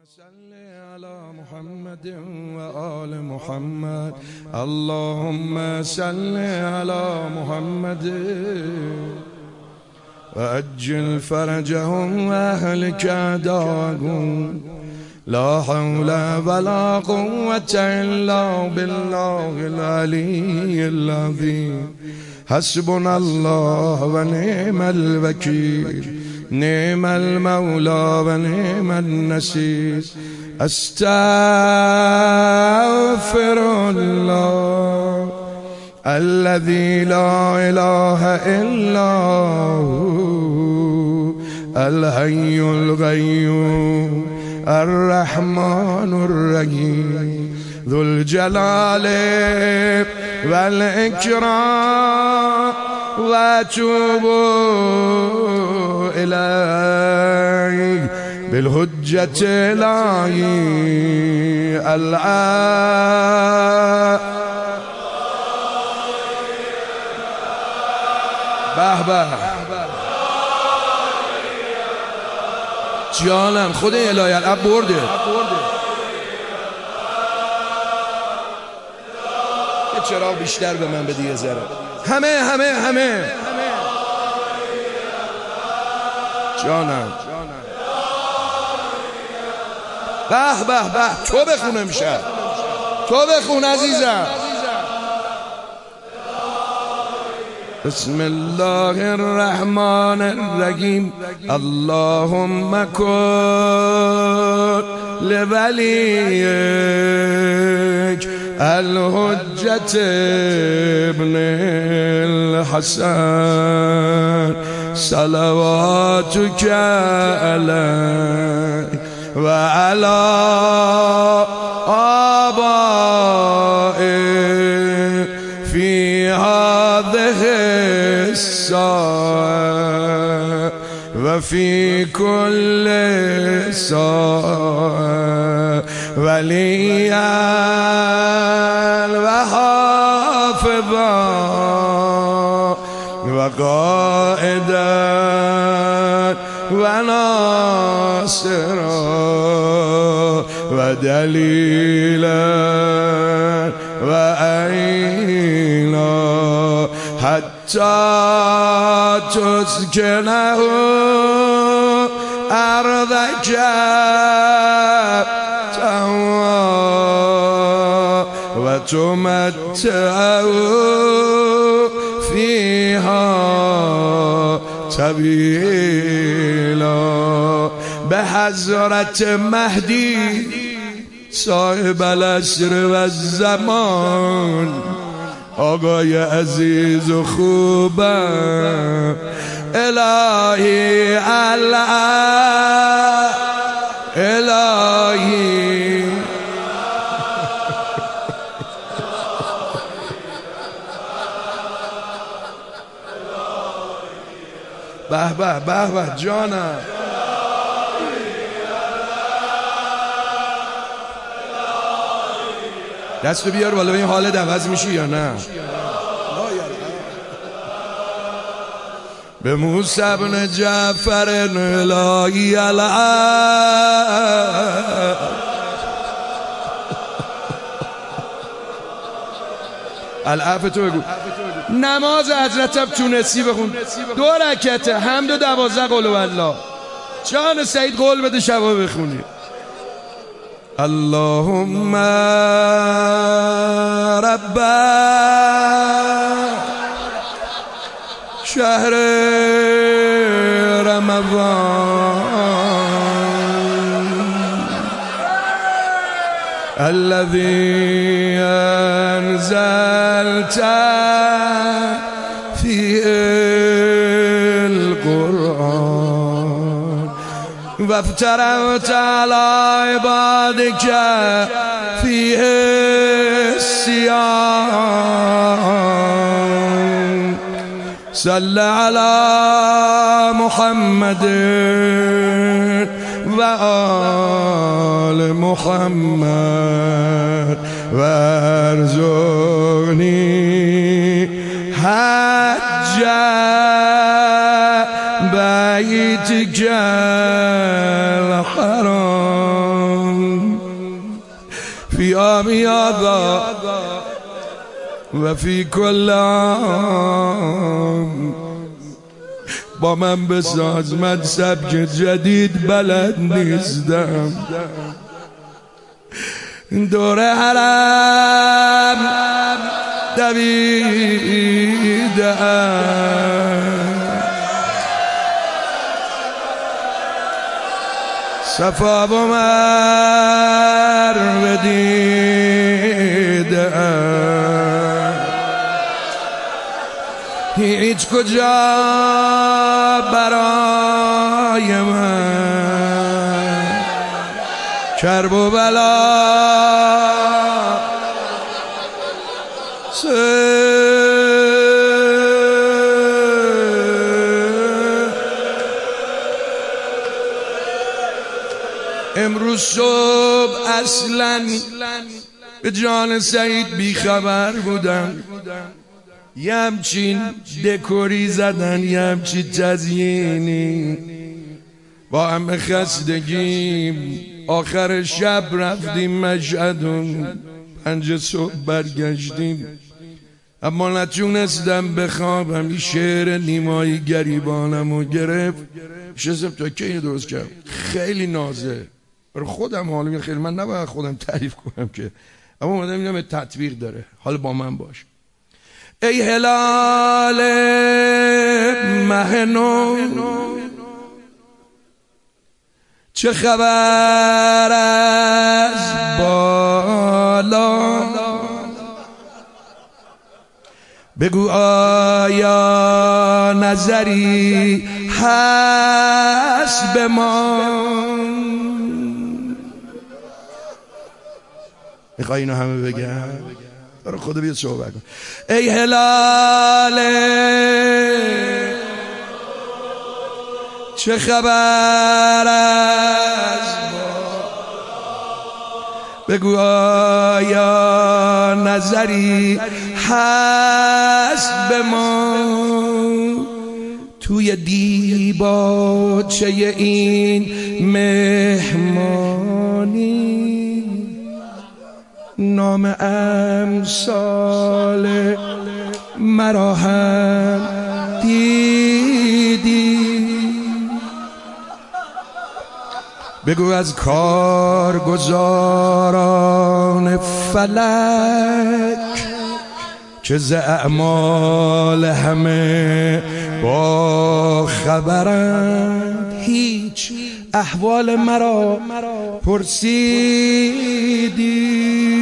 صل على محمد وآل محمد. اللهم صل على محمد وأجل فرجهم وأهلك أعداءهم. لا حول ولا قوة إلا بالله العلي العظيم. حسبنا الله ونعم الوكيل، نعم المولى ونعم النصير. أستغفر الله الذي لا إله إلا هو الحي القيوم الرحمن الرحيم ذو الجلال والإكرام. وأتوب إليك بالحجة إلهي به جانم خود الهی الاب برده. یه چراغ بیشتر به من بده یه ذره. همه جانم. به تو بخون امشب، تو بخون عزیزم. بسم الله الرحمن الرحیم. اللهم کن لولیک الحجة ابن الحسن صلواتك عليه وعلى آبائه في هذه الساعة وفي كل ساعة وليا وحافظا وقائدا وناصرا ودليلا وعينا حتى تسكنه أرضك وتمتعه فيها طويلا. بحضرة مهدي صاحب العصر والزمان، آقای عزیز و خوبم، الهی الهی به جانم. دستو بیار بالا، این حالت عوض میشی یا نه؟ به موسی بن جعفر الهی العفو. تو بگو نماز حضرتم تونسی بخون 2 رکعت حمد و 12 قل هوالله. جان سعید قول بده شبا بخونی. اللهم رب شهر رمضان الذي أنزلت فيه القرآن وافترضت على عبادك فيه الصيام. صل على محمد وآل محمد وارزقني حج بيتك الحرام. فی عامی هذا و فی کل عام. با من بساز، من سبک جدید بلد نیستم. دور حرم دویدم، صفا و مروه دیدم، هیچ کجا برای من کرب و بلا امروز صبح اصلا به جان سعید بیخبر بودم. یه همچین دکوری زدن، یه همچین تزیینی، با همه خستگیم آخر شب رفتیم مشهد و 5 صبح برگشتیم، اما نتونستم بخوابم. این شعر نیمایی گریبانم رو گرفت. شستم تا که درست کردم. خیلی نازه برای خودم، حالا خیلی من نباید خودم تعریف کنم که، اما اومدم اینم تطبیق داره. حالا با من باش. ای هلال ماه نو، چه خبر از بالا؟ بگو آیا نظری هست به ما؟ میخوای اینو همه بگم؟ برای خدا بیا صحبت کن. ای هلال چه خبر از ما؟ بگو آیا نظری هست به ما؟ توی دیباچه این مهمانی نام امثال مرا هم دیدی؟ بگو از کارگزاران فلک که ز اعمال همه با خبرند، هیچ احوال مرا پرسیدی؟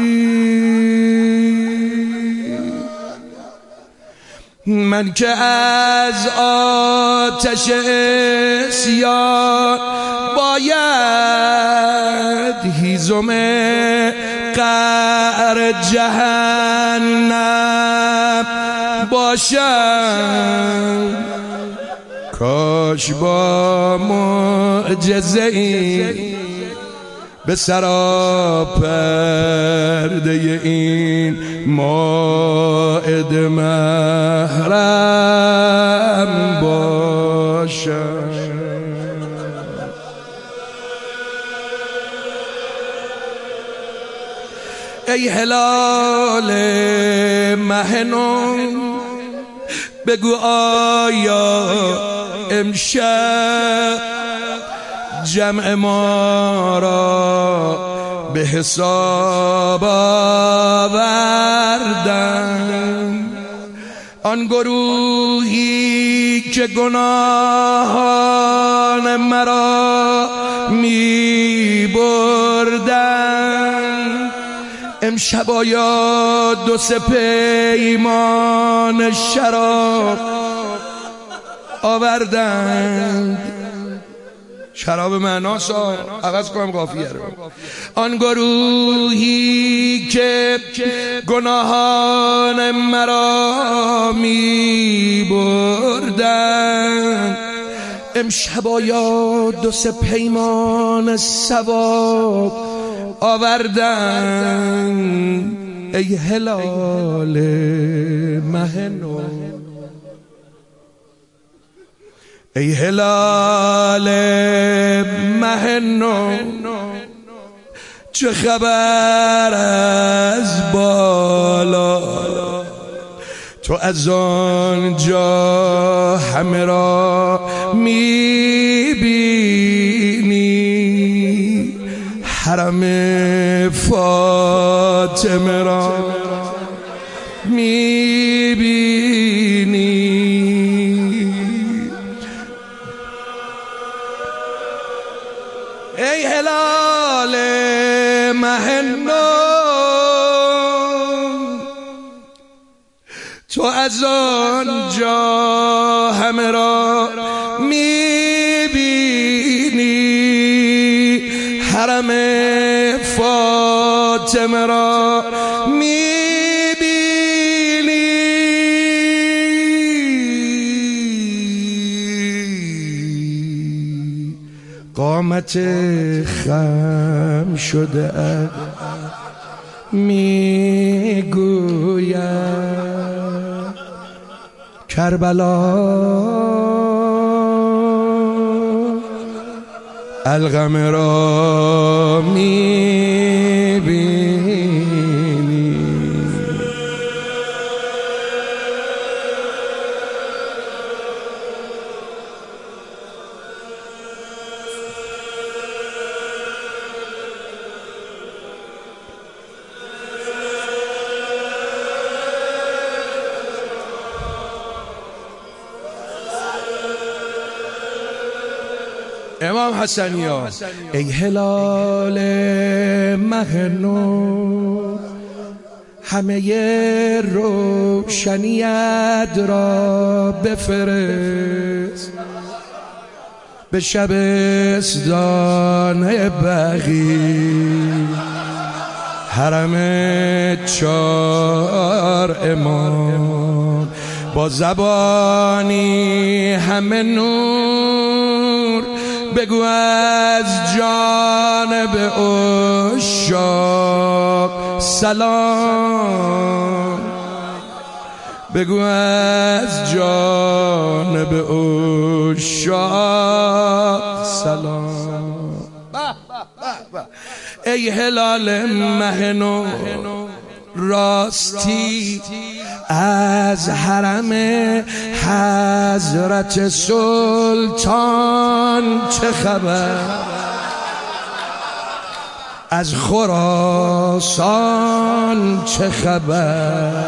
من که از آتش عصیان باید هیزم قعر جهنم باشم، کاش با معجزه ای به سراپرده این مائده محرم باشم. ای هلال ماه نو، بگو آیا امشب جمع ما را به حساب آوردن؟ آن گروهی که گناهان مرا می بردن، امشب آیا 2-3 پیمان شراب آوردند؟ شراب معناسا عوض کنم قافیه رو. آن گروهی که گناهان مرا می بردن، امشب آیا 2-3 پیمان ثواب آوردن؟ ای هلال ماه نو، ای هلال ماه نو، چه خبر از بالا؟ تو از آنجا همه را میبینی، حرم فاطمه را میبینی. ای هلال ماه نو، تو از آنجا همه را میبینی، حرم فاطمه را میبینی. قامت خم شده میگوید کربلا القمه را میبینی. امام حسنیا ای هلال ماه نو، همه روشنیت را بفرست به شبستان بقیع، حرم 4 امام با زبانی همه نور، بگو از جانب عشاق سلام، بگو از جانب عشاق سلام. ای هلال ماه نو، راستی از حرم حضرت سلطان چه خبر؟ از خراسان چه خبر؟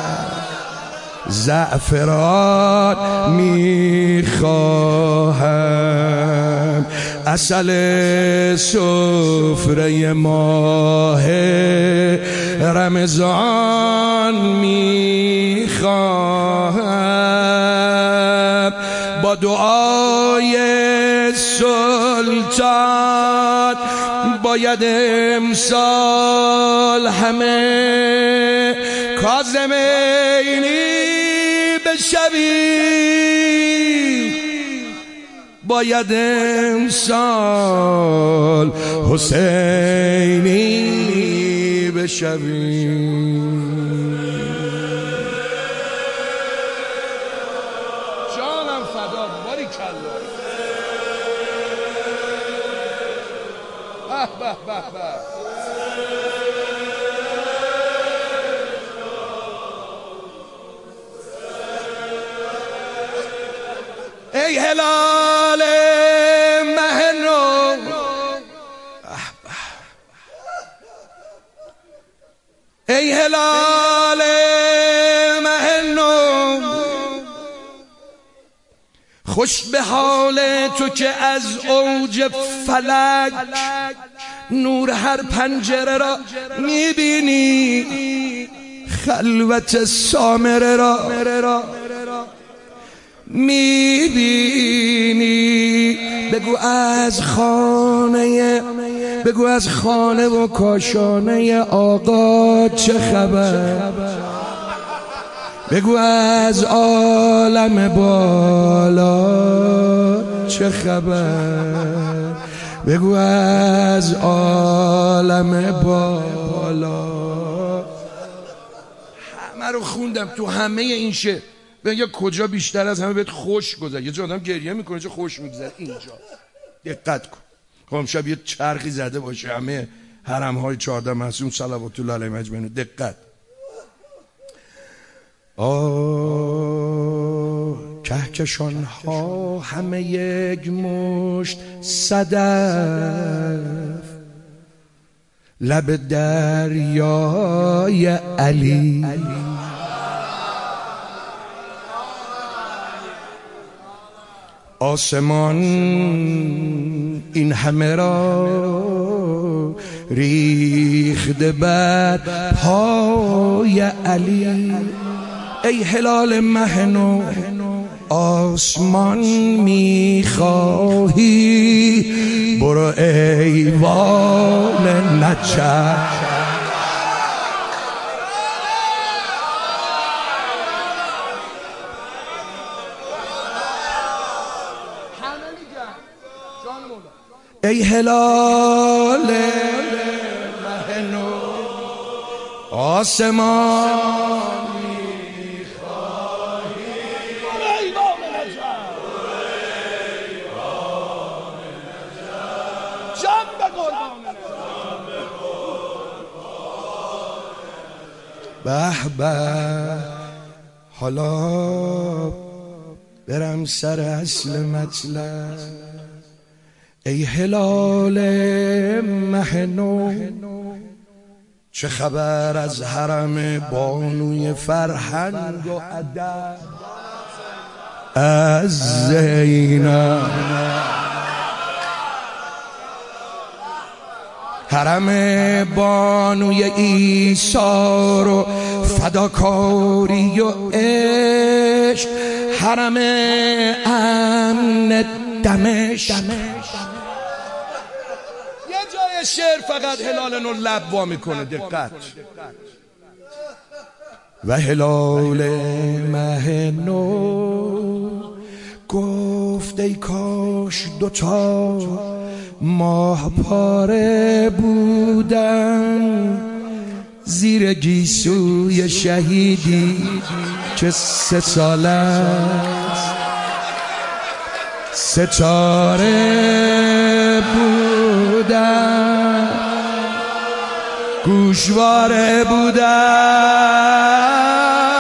زعفران میخواهم، عسل سفره ماه رمضان میخواهم، با دعای سلطان باید امسال همه کاظمینی بشویم، باید امسال حسینی بشویم. جانم فدا، باریکالله. به به به به. ای هلال ماه نو، ای هلال ماه نو، خوش به حال تو که از اوج فلک نور هر پنجره را میبینی، خلوت سامره را میبینی. بگو از خانه و کاشانه آقا چه خبر؟ بگو از عالم بالا چه خبر؟ بگو از عالم بالا. همه رو خوندم تو همه این شعر. بگه کجا بیشتر از همه بهت خوش گذره؟ یه جا آدم گریه میکنه، چه خوش میگذره اینجا. دقت کن. خب شب یه چرخی زده باشه، همه حرم های 14 معصوم صلوات الله علیهم اجمعین. دقت. کهکشان ها همه یک مشت صدف، لب دریای علی. آسمان این همه را ریخته بر پای علی. ای هلال مه نو آسمان میخواهی، برو ایوان نجف. ای هلال مه نو آسمان میخواهی، برو ایوان نجف. جان به قربان به به. حالا برم سر اصل مطلب. ای هلال مه نو، چه خبر از حرم بانوی فرهنگ و ادب، از زینب؟ حرم بانوی ایثار و فداکاری و عشق، حرم امن دمشق. یه جای شعر فقط هلال نو لب وا میکنه. دقت. و هلال مه نو گفت ای کاش دوتا ماه پاره بودن زیر گیسوی شهیدی که 3 سال است ستاره بودن، گوشواره بودن.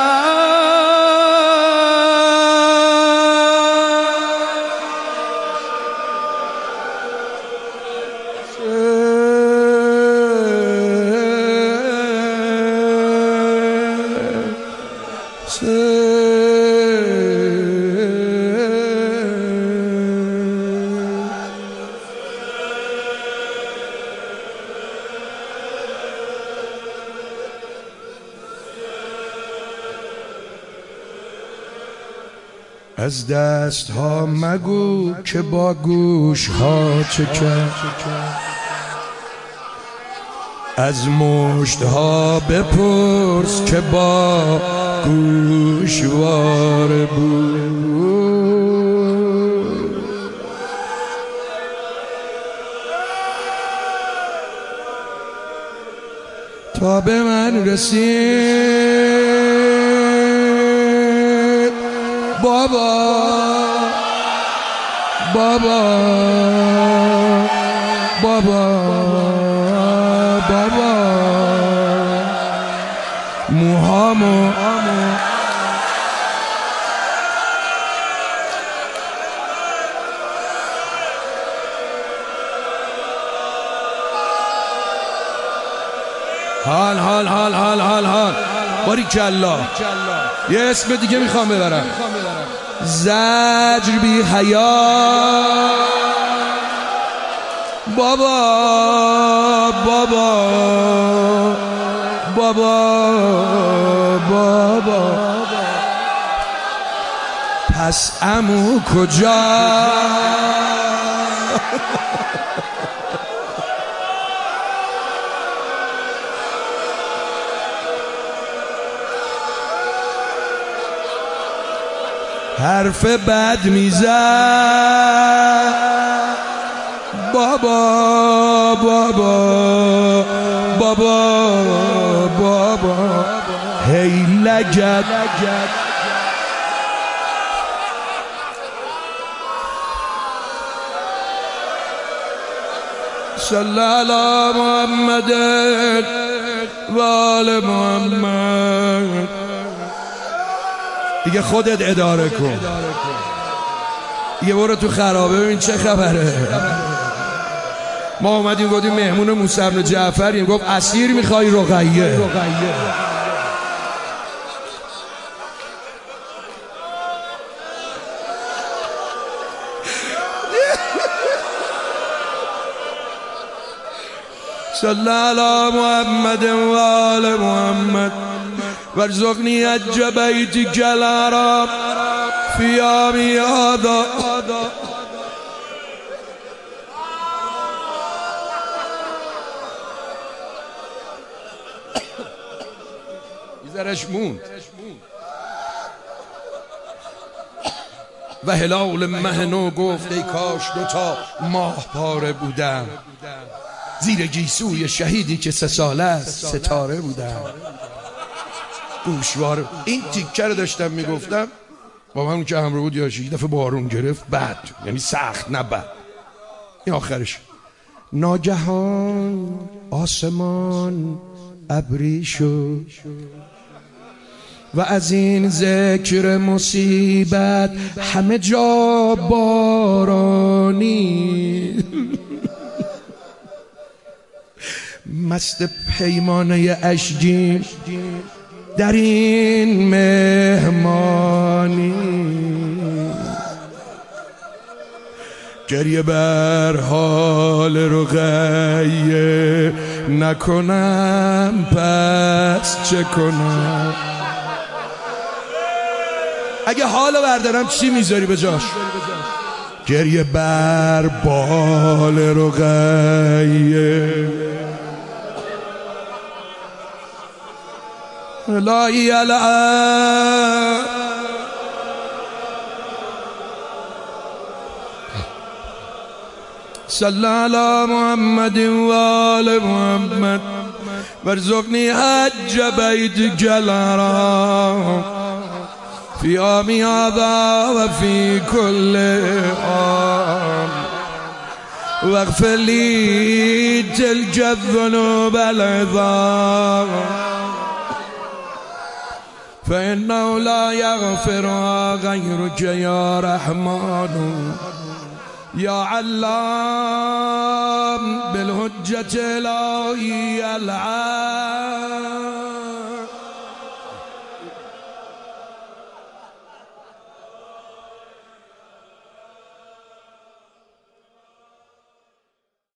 از دست ها مگو که با گوش ها چه کرد، از مشت ها بپرس که با گوشوار بود. تا به من رسید بابا بابا بابا بابا، موهامو حال حال حال حال حال حال. باریکالله. یه اسم دیگه میخوام ببرم. زجر بی حیا بابا بابا بابا بابا. پس عمو کجا؟ حرف بد میزد بابا بابا بابا بابا. هی لگد صلی علی محمد و آل محمد. دیگه خودت اداره کن، دیگه برو تو خرابه ببین چه خبره. ما اومدیم گفتیم مهمون موسی بن جعفریم، گفت اسیر میخوای رقیه. صلی علی محمد و آل محمد وارزقنی حج بیتک الحرام فی عامی هذا. موند و هلال مهنو گفت ای کاش دوتا ماه پاره بودم زیر گیسوی شهیدی که 3 ساله است ستاره بودم. گوشوار این تیکه رو داشتم میگفتم با من که همراه بود یه دفعه بارون گرفت، بد یعنی سخت نه بد. این آخرش ناگهان آسمان ابری شد و از این ذکر مصیبت همه جا بارانی. مست پیمانه اشگین در این مهمانی، گریه بر حال رقیه نکنم پس چه کنم. اگه حالو بردارم چی میذاری به جاش؟ گریه بر بال رقیه الهی الان صلی علی محمد و آل محمد وارزقنی حج بیتک الحرام فی عامی هذا و فی کل عام واغفر لی تلک الذنوب العظام فإنه لا يغفرها غيرك يا رحمن يا علام بالحجة الإلهية العام.